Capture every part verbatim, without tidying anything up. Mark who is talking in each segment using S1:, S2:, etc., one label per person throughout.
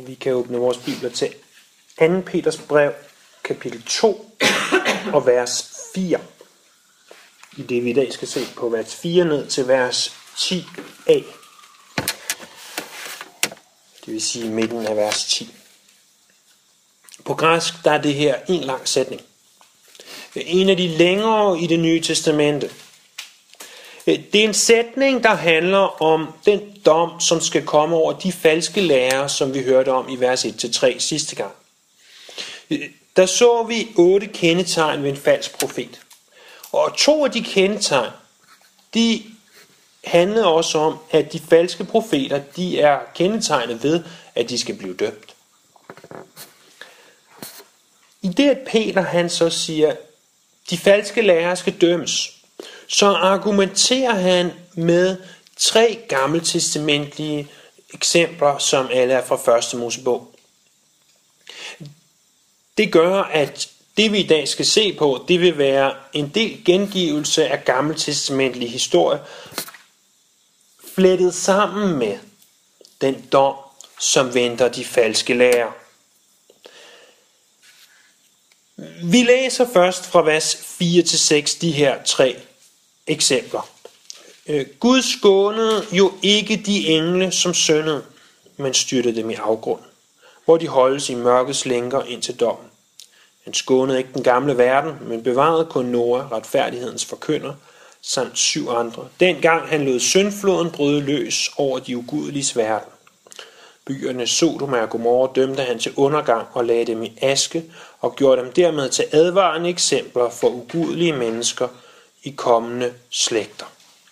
S1: Vi kan åbne vores bibler til anden Peters brev, kapitel to og vers fire. I det vi i dag skal se på vers fire ned til vers ti a. Det vil sige midten af vers ti. På græsk der er det her en lang sætning. En af de længere i det nye testamente. Det er en sætning, der handler om den dom, som skal komme over de falske lærere, som vi hørte om i vers et til tre sidste gang. Der så vi otte kendetegn ved en falsk profet. Og to af de kendetegn, de handlede også om, at de falske profeter, de er kendetegnet ved, at de skal blive dømt. I det, at Peter han så siger, de falske lærere skal dømmes, så argumenterer han med tre gammeltestamentlige eksempler, som alle er fra første Mosebog. Det gør, at det vi i dag skal se på, det vil være en del gengivelse af gammeltestamentlig historie, flettet sammen med den dom, som venter de falske lærere. Vi læser først fra vers fire til seks de her tre eksempler. Gud skånede jo ikke de engle, som syndede, men styrtede dem i afgrunden, hvor de holdes i mørkets lænker indtil dommen. Han skånede ikke den gamle verden, men bevarede kun Noah, retfærdighedens forkynder, samt syv andre. Dengang han lod syndfloden bryde løs over de ugudeliges verden. Byerne Sodom og Gomorra dømte han til undergang og lagde dem i aske, og gjorde dem dermed til advarende eksempler for ugudelige mennesker i kommende slægter.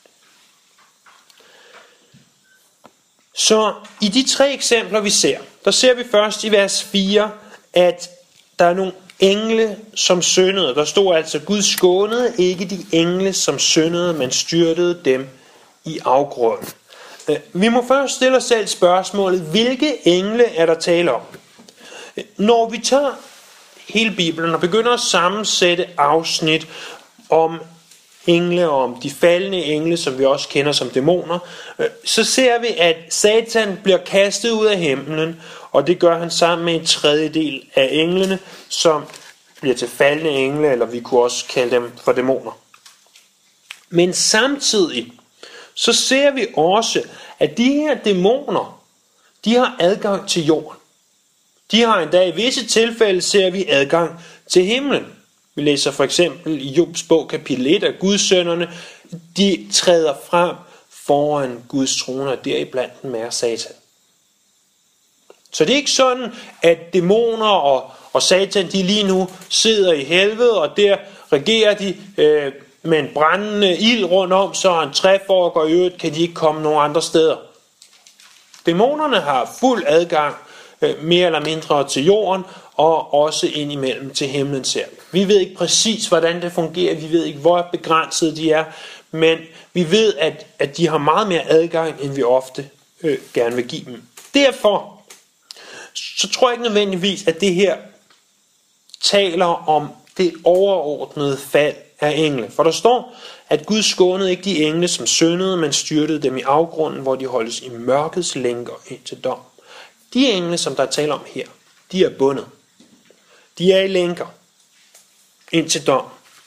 S1: Så i de tre eksempler vi ser, der ser vi først i vers fire, at der er nogle engle, som syndede. Der stod altså, Gud skånede ikke de engle, som syndede, men styrtede dem i afgrunden. Vi må først stille os selv spørgsmålet, hvilke engle er der tale om? Når vi tager hele Bibelen og begynder at sammensætte afsnit om engle og om de faldne engle, som vi også kender som dæmoner, så ser vi, at Satan bliver kastet ud af himlen, og det gør han sammen med en tredjedel af englene, som bliver til faldne engle, eller vi kunne også kalde dem for dæmoner. Men samtidig så ser vi også, at de her dæmoner, de har adgang til jorden. De har endda i visse tilfælde, ser vi, adgang til himlen. Vi læser for eksempel i Jobs bog kapitel et, at gudsønnerne, de træder frem foran Guds trone, og deriblandt den er Satan. Så det er ikke sådan, at dæmoner og, og Satan, de lige nu sidder i helvede, og der regerer de øh, med en brændende ild rundt om, så en træfork, og i øvrigt kan de ikke komme nogen andre steder. Dæmonerne har fuld adgang, øh, mere eller mindre til jorden, og også indimellem til himlen ser vi. Vi ved ikke præcis, hvordan det fungerer, vi ved ikke, hvor begrænsede de er, men vi ved, at, at de har meget mere adgang, end vi ofte øh, gerne vil give dem. Derfor så tror jeg ikke nødvendigvis, at det her taler om det overordnede fald af engle. For der står, at Gud skånede ikke de engle, som syndede, men styrtede dem i afgrunden, hvor de holdes i mørkets lænker indtil dom. De engle, som der er tale om her, de er bundet. De er i lænker indtil dom.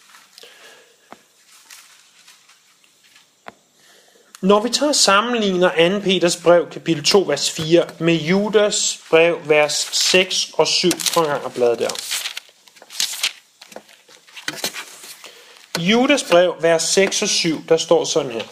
S1: Når vi tager og sammenligner anden Peters brev, kapitel to, vers fire, med Judas brev, vers seks og syv, prøv en gang at blade der. Judas brev, vers seks og syv, der står sådan her.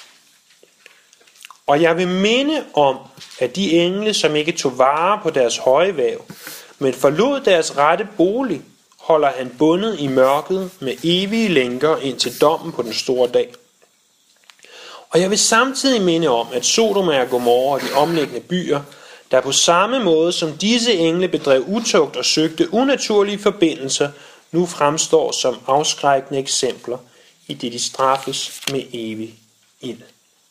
S1: Og jeg vil minde om, at de engle, som ikke tog vare på deres høje væv, men forlod deres rette bolig, holder han bundet i mørket med evige lænker indtil dommen på den store dag. Og jeg vil samtidig minde om, at Sodom og Gomorra og de omliggende byer, der på samme måde som disse engle bedrev utugt og søgte unaturlige forbindelser, nu fremstår som afskrækkende eksempler, i det de straffes med evig ild.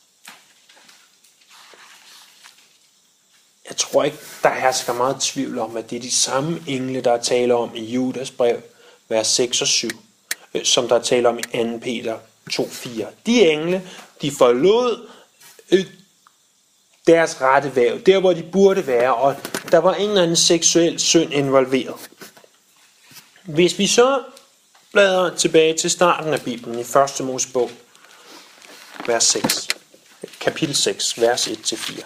S1: Jeg tror ikke, der hersker meget tvivl om, at det er de samme engle, der er tale om i Judas brev, vers seks og syv, som der er tale om i anden Peter to fire. De engle, de forlod øh, deres rette væv, der hvor de burde være, og der var en eller anden seksuel synd involveret. Hvis vi så bladrer tilbage til starten af Bibelen i første Mosebog, vers seks, kapitel seks, vers et til fire.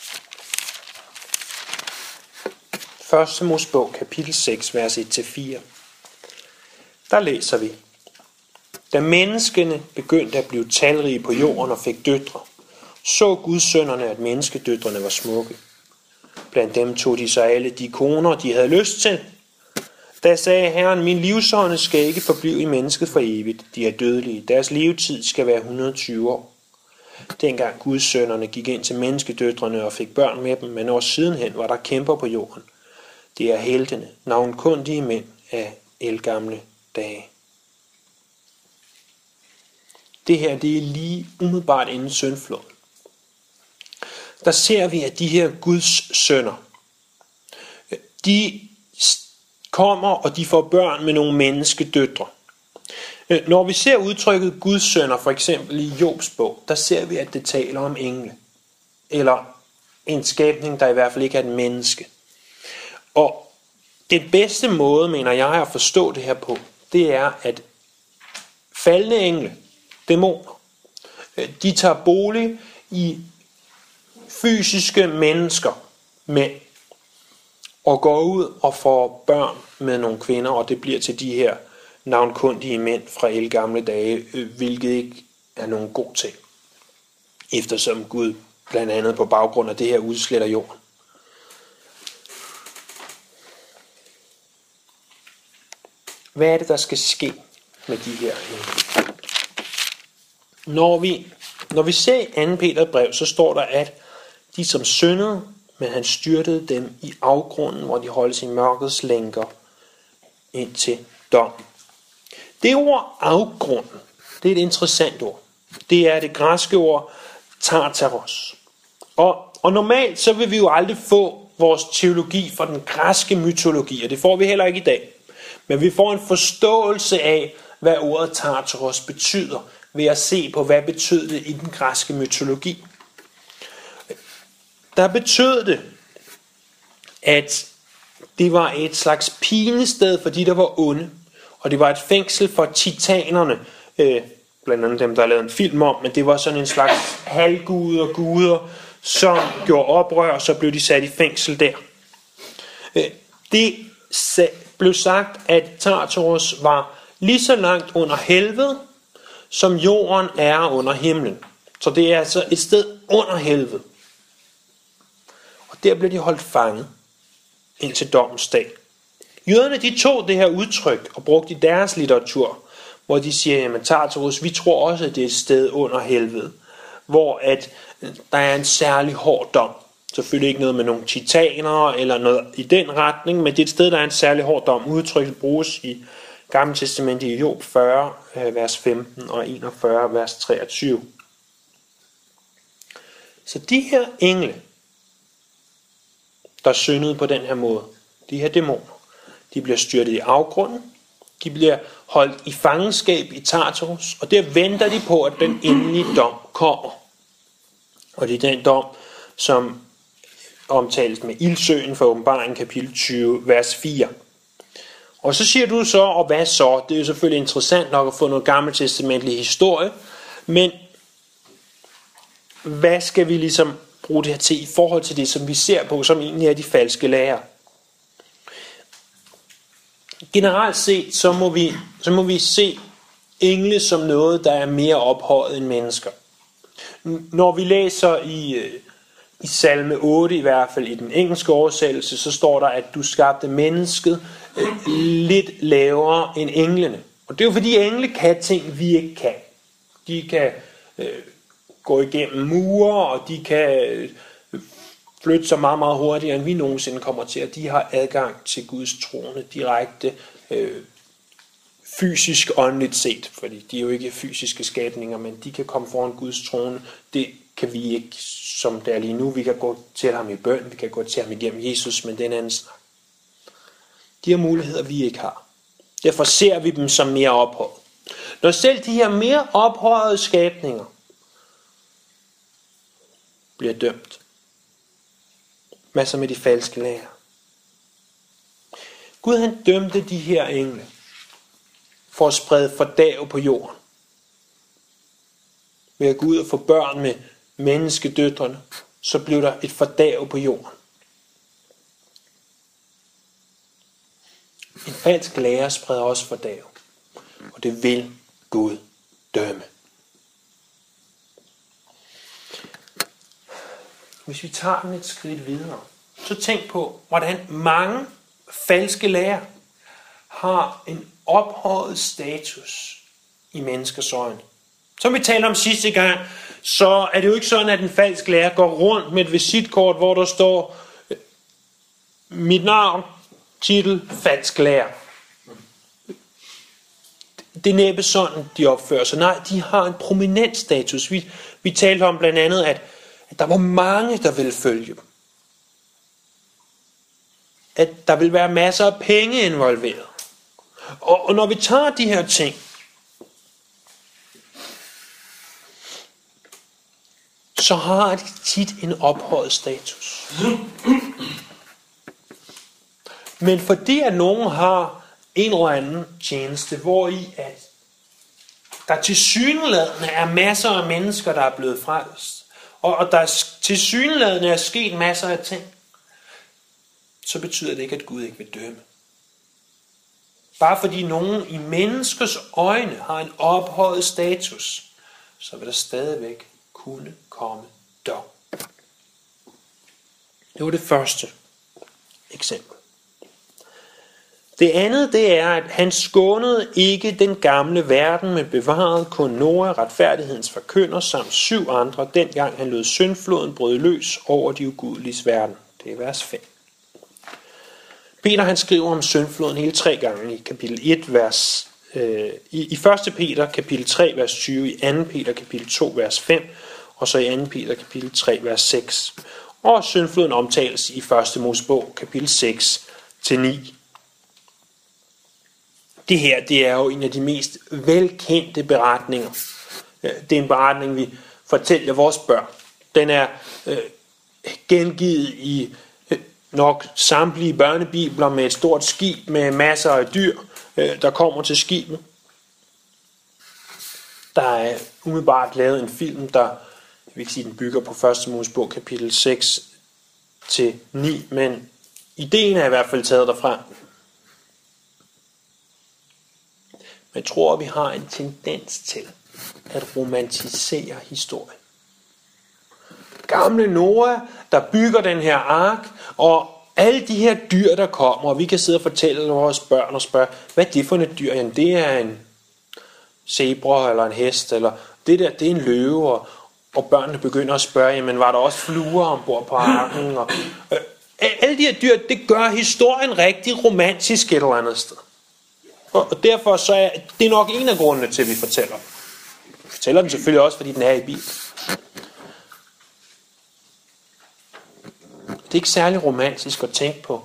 S1: første Mosebog, kapitel seks, vers et til fire. Der læser vi: Da menneskene begyndte at blive talrige på jorden og fik døtre, så Guds sønnerne, at menneskedøtrene var smukke. Blandt dem tog de sig alle de koner, de havde lyst til. Da sagde Herren: min livsånde skal ikke forblive i mennesket for evigt. De er dødelige. Deres levetid skal være et hundrede og tyve år. Dengang Guds sønnerne gik ind til menneskedøtrene og fik børn med dem, men år sidenhen var der kæmper på jorden. Det er heltene, navnkundige mænd af ældgamle dage. Det her, det er lige umiddelbart inden syndfloden. Der ser vi, at de her Guds sønner, de kommer, og de får børn med nogle menneskedøtre. Når vi ser udtrykket Guds sønner, for eksempel i Jobs bog, der ser vi, at det taler om engle. Eller en skabning, der i hvert fald ikke er et menneske. Og den bedste måde, mener jeg, at forstå det her på, det er, at faldne engle, dæmoner, de tager bolig i fysiske mennesker, mænd, og går ud og får børn med nogle kvinder, og det bliver til de her navnkundige mænd fra ældgamle dage, hvilket ikke er nogen god ting, eftersom Gud blandt andet på baggrund af det her udsletter jorden. Hvad er det, der skal ske med de her engle? Når vi, når vi ser anden Peters brev, så står der, at de som syndede, men han styrtede dem i afgrunden, hvor de holdes i mørkets lænker indtil dommen. Det ord afgrunden, det er et interessant ord. Det er det græske ord Tartaros. Og, og normalt så vil vi jo aldrig få vores teologi fra den græske mytologi, og det får vi heller ikke i dag. Men vi får en forståelse af, hvad ordet Tartaros betyder, ved at se på, hvad betød det i den græske mytologi. Der betød det, at det var et slags pinested for de, der var onde. Og det var et fængsel for titanerne, øh, blandt andet dem, der lavede en film om, men det var sådan en slags halvguder og guder, som gjorde oprør, og så blev de sat i fængsel der. Øh, det blev sagt, at Tartarus var lige så langt under helvede, som jorden er under himlen. Så det er altså et sted under helvede. Og der blev de holdt fanget indtil dommens dag. Jøderne, de tog det her udtryk og brugte i deres litteratur, hvor de siger, jamen Tartarus, vi tror også, at det er et sted under helvede, hvor at der er en særlig hård dom. Selvfølgelig ikke noget med nogle titaner eller noget i den retning, men det er et sted, der er en særlig hård dom. Udtrykket bruges i Gamle Testamentet i Job fyrre, vers femten og enogfyrre, vers treogtyve. Så de her engle, der syndede på den her måde, de her dæmoner, de bliver styrtet i afgrunden, de bliver holdt i fangenskab i Tartarus, og der venter de på, at den endelige dom kommer. Og det er den dom, som omtales med ildsøen fra Åbenbaringen kapitel tyve, vers fire. Og så siger du så, og hvad så? Det er jo selvfølgelig interessant nok at få noget gammeltestamentlig historie, men hvad skal vi ligesom bruge det her til i forhold til det, som vi ser på, som egentlig er de falske lærer? Generelt set, så må vi, så må vi se engle som noget, der er mere ophøjet end mennesker. Når vi læser i, i salme otte, i hvert fald i den engelske oversættelse, så står der, at du skabte mennesket lidt lavere end englene. Og det er jo fordi engle kan ting, vi ikke kan. De kan øh, gå igennem mure, og de kan øh, flytte sig meget, meget hurtigere, end vi nogensinde kommer til. Og de har adgang til Guds trone direkte øh, fysisk åndeligt set. Fordi de er jo ikke fysiske skabninger, men de kan komme foran Guds trone. Det kan vi ikke, som det er lige nu. Vi kan gå til ham i bøn, vi kan gå til ham igennem Jesus, men det er en anden snak. De har muligheder, vi ikke har. Derfor ser vi dem som mere ophøjet. Når selv de her mere ophøjede skabninger bliver dømt, masser med de falske lærer. Gud han dømte de her engle for at sprede fordav på jorden. Ved at gå ud og få børn med menneskedøtrene, så blev der et fordav på jorden. En falsk lærer spreder også fordav, og det vil Gud dømme. Hvis vi tager den et skridt videre, så tænk på, hvordan mange falske lærer har en ophøjet status i menneskers øjne. Som vi talte om sidste gang, så er det jo ikke sådan, at en falsk lærer går rundt med et visitkort, hvor der står mit navn, titel, falsk lærer. Det er næppe sådan, de opfører sig. Nej, de har en prominent status. Vi, vi talte om blandt andet, at, at der var mange, der ville følge dem. At der vil være masser af penge involveret. Og, og når vi tager de her ting, så har de tit en ophøjet status. Men fordi at nogen har en eller anden tjeneste, hvor i at der tilsyneladende er masser af mennesker, der er blevet frelst, og, og der tilsyneladende er sket masser af ting, så betyder det ikke, at Gud ikke vil dømme. Bare fordi nogen i menneskers øjne har en ophøjet status, så vil der stadigvæk kunne komme dom. Det var det første eksempel. Det andet, det er, at han skånede ikke den gamle verden, men bevarede kun Noah, retfærdighedens forkynder, samt syv andre, dengang han lod syndfloden bryde løs over de ugudeliges verden. Det er vers fem. Peter han skriver om syndfloden hele tre gange i kapitel et, vers, øh, i, i første Peter kapitel tre, vers tyve, i anden Peter kapitel to, vers fem, og så i anden Peter kapitel tre, vers seks. Og syndfloden omtales i første Mosebog kapitel seks til ni. Det her, det er jo en af de mest velkendte beretninger. Det er en beretning, vi fortæller vores børn. Den er øh, gengivet i øh, nok samtlige børnebibler med et stort skib med masser af dyr, øh, der kommer til skibet. Der er umiddelbart lavet en film, der, jeg vil ikke sige, den bygger på første Mosebog kapitel seks til ni, men ideen er i hvert fald taget derfra. Men jeg tror, at vi har en tendens til at romantisere historien. Gamle Noah, der bygger den her ark, og alle de her dyr, der kommer, og vi kan sidde og fortælle vores børn og spørge, hvad er det for et dyr? Jamen, det er en zebra eller en hest, eller det der, det er en løve, og, og børnene begynder at spørge, jamen, var der også fluer ombord på arken? Og, øh, alle de her dyr, det gør historien rigtig romantisk et eller andet sted. Og derfor så er det nok en af grundene til, at vi fortæller. Vi fortæller den selvfølgelig også, fordi den er i Bibelen. Det er ikke særlig romantisk at tænke på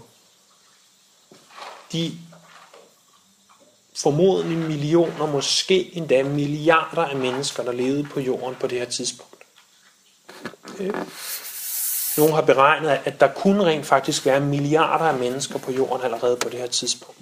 S1: de formodentlig millioner, måske endda milliarder af mennesker, der levede på jorden på det her tidspunkt. Nogle har beregnet, at der kunne rent faktisk være milliarder af mennesker på jorden allerede på det her tidspunkt.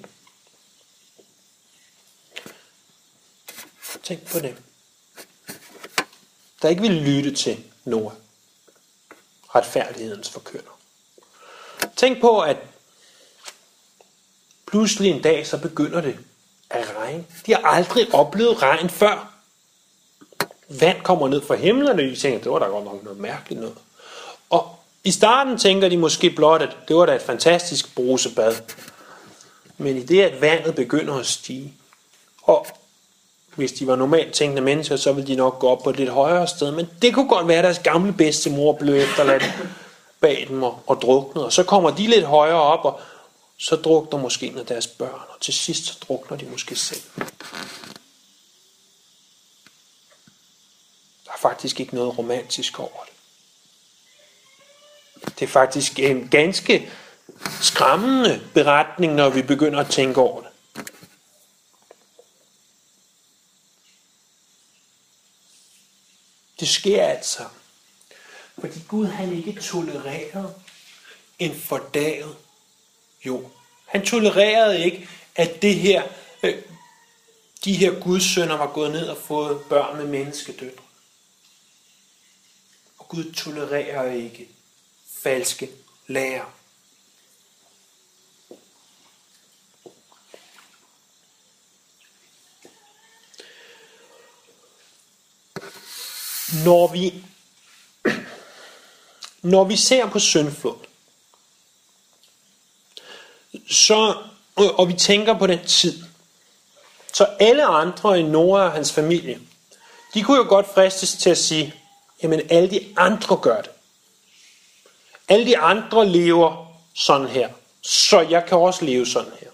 S1: Tænk på dem, der ikke ville lytte til Noah, retfærdighedens forkynder. Tænk på, at pludselig en dag, så begynder det at regne. De har aldrig oplevet regn før. Vand kommer ned fra himlen, og de tænker, det var da godt nok noget mærkeligt noget. Og i starten tænker de måske blot, at det var da et fantastisk brusebad. Men i det, at vandet begynder at stige, og hvis de var normalt tænkende mennesker, så ville de nok gå op på et lidt højere sted. Men det kunne godt være, at deres gamle bedstemor blev efterladt bag dem og, og druknet. Og så kommer de lidt højere op, og så drukner måske en af deres børn. Og til sidst så drukner de måske selv. Der er faktisk ikke noget romantisk over det. Det er faktisk en ganske skræmmende beretning, når vi begynder at tænke over det. Det sker altså, fordi Gud han ikke tolererer en fordaget jord. Han tolererede ikke, at det her, øh, de her gudssønner var gået ned og fået børn med menneskedøtre. Og Gud tolererer ikke falske lærer. Når vi, når vi ser på syndflod, så, og vi tænker på den tid, så alle andre end Noah og hans familie, de kunne jo godt fristes til at sige, jamen alle de andre gør det. Alle de andre lever sådan her, så jeg kan også leve sådan her.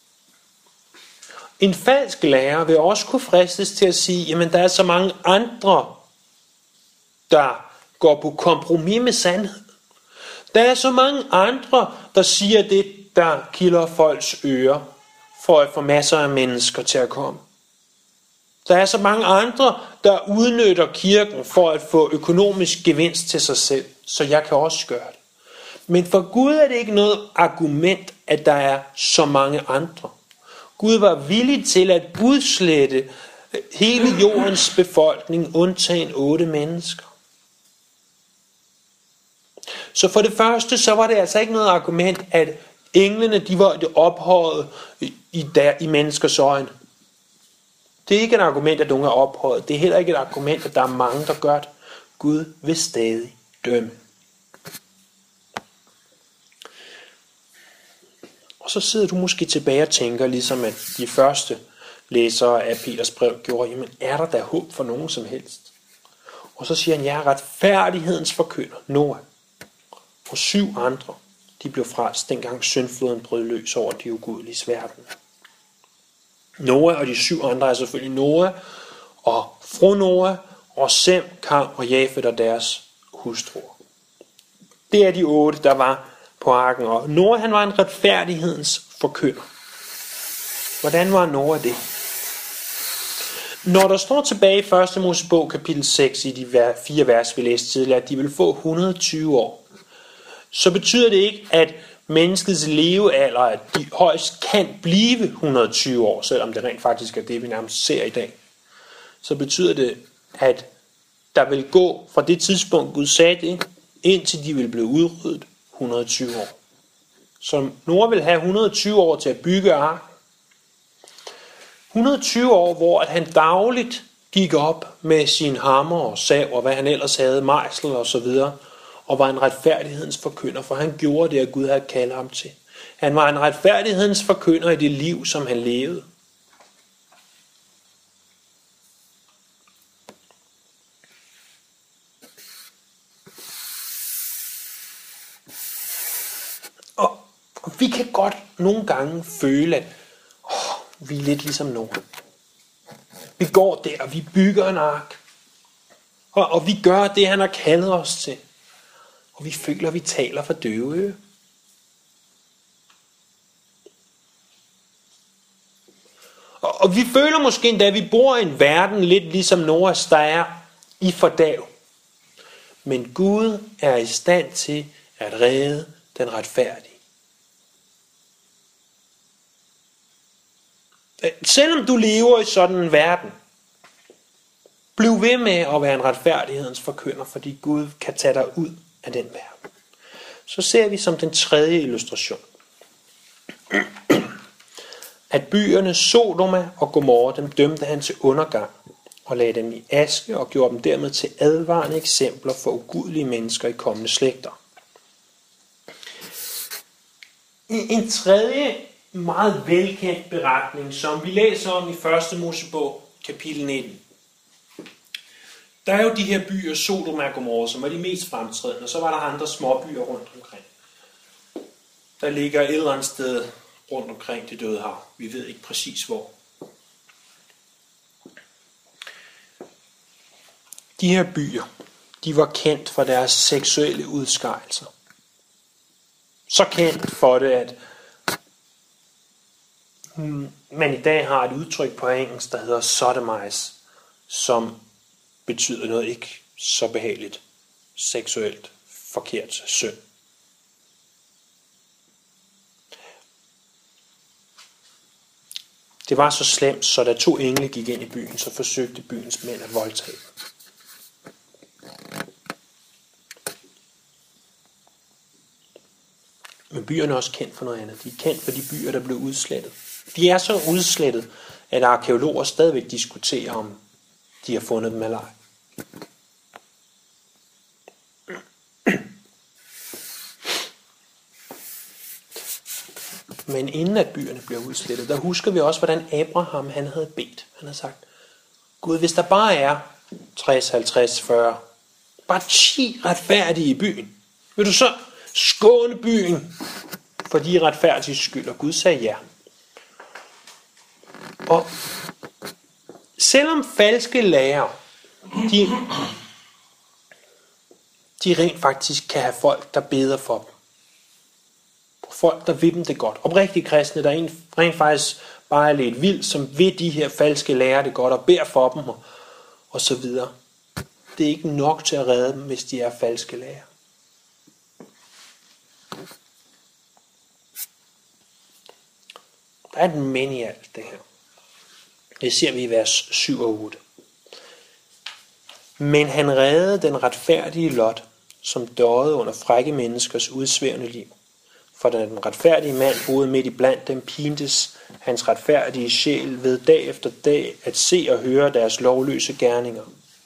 S1: En falsk lærer vil også kunne fristes til at sige, jamen der er så mange andre, der går på kompromis med sandheden. Der er så mange andre, der siger det, der kilder folks ører, for at få masser af mennesker til at komme. Der er så mange andre, der udnytter kirken for at få økonomisk gevinst til sig selv, så jeg kan også gøre det. Men for Gud er det ikke noget argument, at der er så mange andre. Gud var villig til at budslette hele jordens befolkning, undtagen otte mennesker. Så for det første, så var det altså ikke noget argument, at englene, de var det ophøjet i, der, i menneskers øjne. Det er ikke et argument, at nogen er ophøjet. Det er heller ikke et argument, at der er mange, der gør det. Gud vil stadig dømme. Og så sidder du måske tilbage og tænker, ligesom at de første læsere af Peters brev gjorde, jamen er der da håb for nogen som helst? Og så siger han, jeg er retfærdighedens forkynder, Noah, og syv andre, de blev frelst, dengang syndfloden brød løs over de ugudeliges verden. Noah og de syv andre er selvfølgelig Noah og fru Noah og Sem, Kam og Jafet og deres hustruer. Det er de otte, der var på arken. Og Noah, han var en retfærdighedens forkynder. Hvordan var Noah det? Når der står tilbage i første Mosebog kapitel seks i de fire vers, vi læste tidligere, at de vil få et hundrede og tyve år, så betyder det ikke, at menneskets levealder, at de højst kan blive et hundrede og tyve år, selvom det rent faktisk er det, vi nærmest ser i dag. Så betyder det, at der vil gå fra det tidspunkt, Gud sagde det, indtil de vil blive udryddet et hundrede og tyve år. Så Noah vil have et hundrede og tyve år til at bygge arken. et hundrede og tyve år, hvor at han dagligt gik op med sin hammer og sav og hvad han ellers havde, mejsel og så videre, og var en retfærdighedens forkynder, for han gjorde det, at Gud havde kaldt ham til. Han var en retfærdighedens forkynder i det liv, som han levede. Og, og vi kan godt nogle gange føle, at åh, vi er lidt ligesom nogen. Vi går der, og vi bygger en ark. Og, og vi gør det, han har kaldet os til. Og vi føler, at vi taler for døve ører. Og, og vi føler måske endda, at vi bor i en verden lidt ligesom Noahs, der er i fordav. Men Gud er i stand til at redde den retfærdige. Selvom du lever i sådan en verden, bliv ved med at være en retfærdighedens forkynder, fordi Gud kan tage dig ud af den verden. Så ser vi som den tredje illustration, at byerne Sodoma og Gomorra, dem dømte han til undergang og lagde dem i aske og gjorde dem dermed til advarende eksempler for ugudelige mennesker i kommende slægter. En tredje meget velkendt beretning, som vi læser om i første Mosebog, kapitel nitten. Der er jo de her byer, Sodoma og Gomorra, som er de mest fremtrædende, og så var der andre små byer rundt omkring. Der ligger et eller andet sted rundt omkring det døde hav. Vi ved ikke præcis hvor. De her byer, de var kendt for deres seksuelle udskejelser. Så kendt for det, at man i dag har et udtryk på engelsk, der hedder sodomize, som betyder noget ikke så behageligt, seksuelt forkert synd. Det var så slemt, så da to engle gik ind i byen, så forsøgte byens mænd at voldtage dem. Men byerne er også kendt for noget andet. De er kendt for de byer, der blev udslettet. De er så udslettet, at arkæologer stadigvæk diskuterer, om de har fundet dem eller ej. Men inden at byerne bliver udslettet, der husker vi også, hvordan Abraham han havde bedt. Han havde sagt, Gud, hvis der bare er tres, halvtreds, fyrre, bare ti retfærdige i byen, vil du så skåne byen for de retfærdige skyld? Og Gud sagde ja. Og selvom falske lærere, de, de rent faktisk kan have folk, der beder for dem. Folk, der vil dem det godt. Oprigtige kristne, der er rent faktisk bare er lidt vild, som vil de her falske lærere det godt og beder for dem og, og så videre. Det er ikke nok til at redde dem, hvis de er falske lærere. Der er et men i alt det her. Det ser vi i vers syv og otte. Men han reddede den retfærdige Lot, som døde under frække menneskers udsvævende liv. For da den retfærdige mand boede midt i blandt dem, pintes hans retfærdige sjæl ved dag efter dag at se og høre deres lovløse gerninger.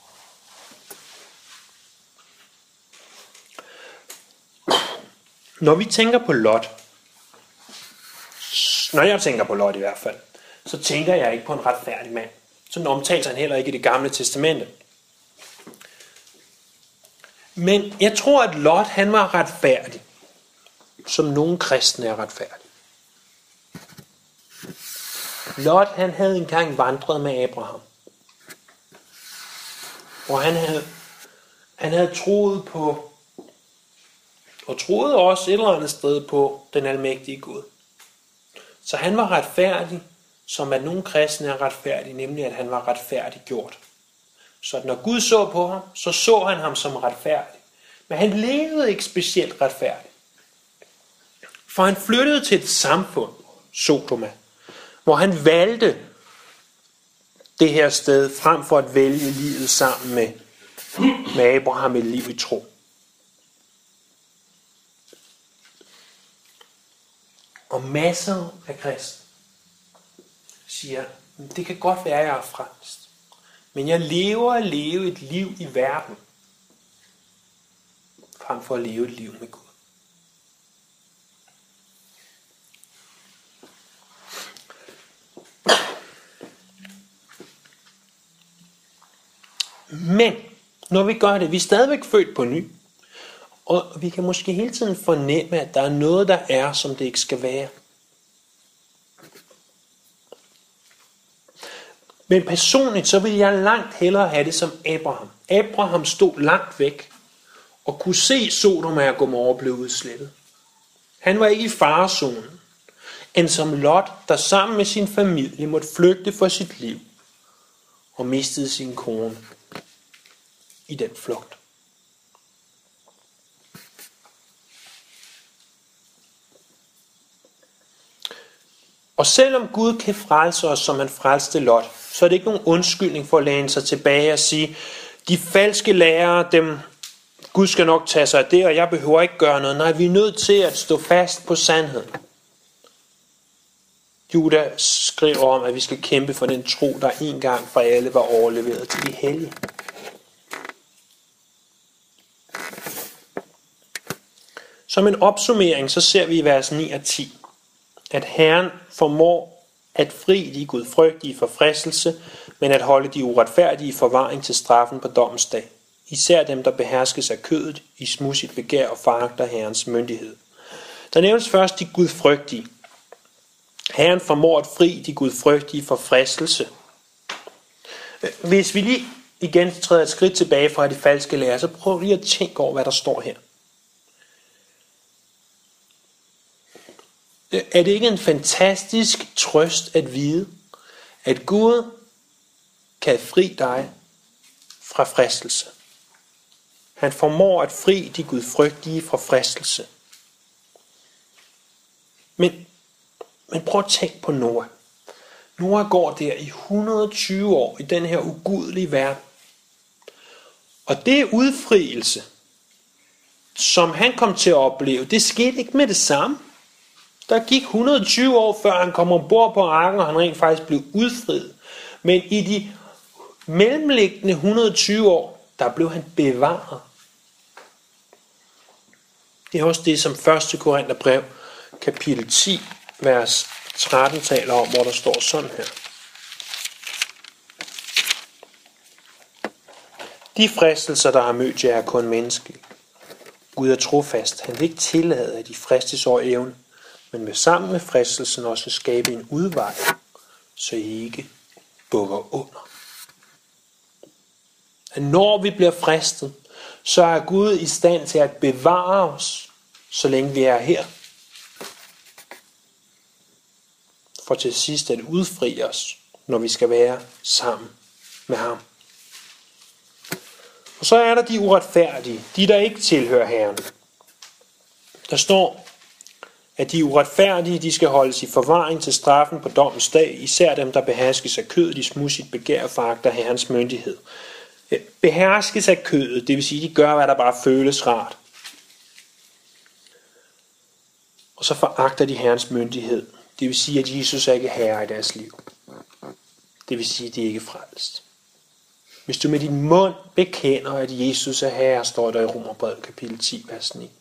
S1: Når vi tænker på Lot, når jeg tænker på Lot i hvert fald, så tænker jeg ikke på en retfærdig mand. Sådan omtales han heller ikke i Det Gamle Testamente. Men jeg tror, at Lot han var retfærdig, som nogle kristne er retfærdige. Lot han havde engang vandret med Abraham. Og han havde, han havde troet på, og troede også et eller andet sted på den almægtige Gud. Så han var retfærdig, som at nogle kristne er retfærdige, nemlig at han var retfærdig gjort. Så når Gud så på ham, så så han ham som retfærdig. Men han levede ikke specielt retfærdigt. For han flyttede til et samfund, Sodoma, hvor han valgte det her sted, frem for at vælge livet sammen med, med Abraham, et liv i tro. Og masser af kristne siger, det kan godt være, at jeg er frelst, men jeg lever at leve et liv i verden, frem for at leve et liv med Gud. Men når vi gør det, vi er stadigvæk født på ny, og vi kan måske hele tiden fornemme, at der er noget, der er, som det ikke skal være. Men personligt, så vil jeg langt hellere have det som Abraham. Abraham stod langt væk og kunne se Sodoma og Gomorra blive udslettet. Han var ikke i farezonen, end som Lot, der sammen med sin familie måtte flygte for sit liv og mistede sin kone i den flugt. Og selvom Gud kan frelse os, som han frelste Lot, så er det ikke nogen undskyldning for at læne sig tilbage og sige, de falske lærere, dem, Gud skal nok tage sig af det, og jeg behøver ikke gøre noget. Nej, vi er nødt til at stå fast på sandheden. Judas skriver om, at vi skal kæmpe for den tro, der en gang for alle var overleveret til de hellige. Som en opsummering, så ser vi i vers ni og ti, at Herren formår at fri de gudfrygtige for fristelse, men at holde de uretfærdige i forvaring til straffen på dommens dag. Især dem, der beherskes af kødet, i smudsigt begær og foragter Herrens myndighed. Der nævnes først de gudfrygtige. Herren formår at fri de gudfrygtige for fristelse. Hvis vi lige igen træder et skridt tilbage fra de falske lærer, så prøv lige at tænke over, hvad der står her. Er det ikke en fantastisk trøst at vide, at Gud kan fri dig fra fristelse? Han formår at fri de gudfrygtige fra fristelse. Men, men prøv at tænke på Noah. Noah går der i et hundrede og tyve år i den her ugudelige verden. Og det udfrielse, som han kom til at opleve, det skete ikke med det samme. Der gik et hundrede og tyve år, før han kom ombord på arken, og han rent faktisk blev udfriet. Men i de mellemliggende et hundrede og tyve år, der blev han bevaret. Det er også det, som første Korintherbrev, kapitel ti, vers tretten taler om, hvor der står sådan her. De fristelser, der har mødt jer, er kun menneskelige. Gud er trofast. Han vil ikke tillade, at de fristes over evne, men vil sammen med fristelsen også skabe en udvej, så I ikke bukker under. At når vi bliver fristet, så er Gud i stand til at bevare os, så længe vi er her. For til sidst at udfri os, når vi skal være sammen med ham. Og så er der de uretfærdige, de der ikke tilhører Herren. Der står, at de uretfærdige, de skal holdes i forvaring til straffen på dommens dag, især dem, der beherskes af kødet, de smudsigt begær og foragter Herrens myndighed. Beherskes af kødet, det vil sige, de gør, hvad der bare føles rart. Og så foragter de Herrens myndighed. Det vil sige, at Jesus er ikke herre i deres liv. Det vil sige, at de er ikke frelst. Hvis du med din mund bekender, at Jesus er herre, står der i Romerbrevet kapitel ti, vers ni.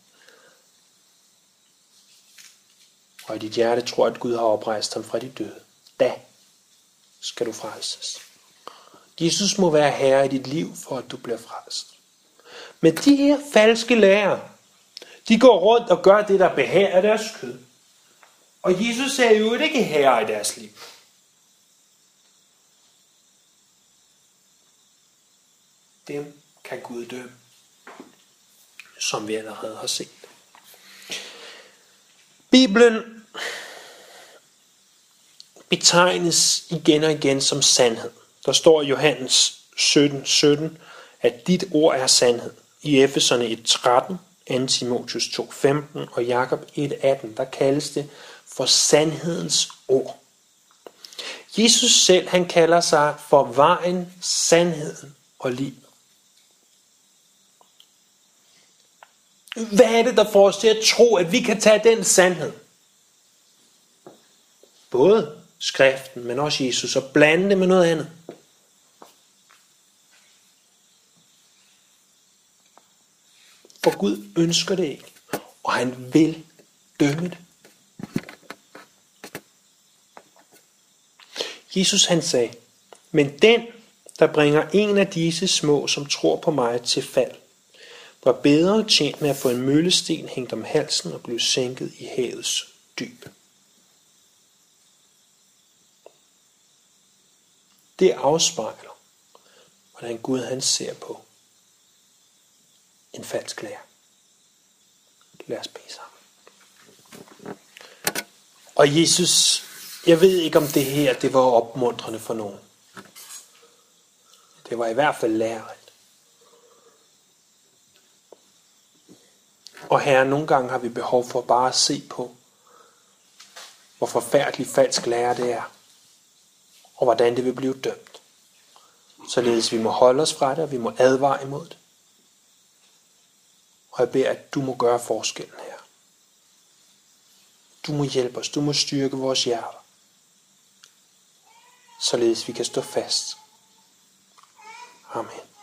S1: Og i dit hjerte tror, at Gud har oprejst ham fra de døde. Da skal du frelses. Jesus må være herre i dit liv, for at du bliver frelst. Men de her falske lærere, de går rundt og gør det, der behager deres kød. Og Jesus er jo ikke herre i deres liv. Dem kan Gud dømme, som vi allerede har set. Bibelen betegnes igen og igen som sandhed. Der står i Johannes sytten sytten, at dit ord er sandhed. I Efeserne et tretten, anden Timotheus to femten og Jakob et atten, der kaldes det for sandhedens ord. Jesus selv, han kalder sig for vejen, sandheden og livet. Hvad er det, der får os til at tro, at vi kan tage den sandhed? Både skriften, men også Jesus, og blande det med noget andet. For Gud ønsker det ikke, og han vil dømme det. Jesus han sagde, men den, der bringer en af disse små, som tror på mig, til fald, var bedre tjent med at få en møllesten hængt om halsen og blive sænket i havets dyb. Det afspejler, hvordan Gud han ser på en falsk lærer. Lad os bede sammen. Og Jesus, jeg ved ikke om det her, det var opmuntrende for nogen. Det var i hvert fald lærerigt. Og Herre, nogle gange har vi behov for bare at se på, hvor forfærdelig falsk lærer det er, og hvordan det vil blive dømt. Således vi må holde os fra det, og vi må advare imod det. Og jeg beder, at du må gøre forskellen her. Du må hjælpe os, du må styrke vores hjerter, således vi kan stå fast. Amen.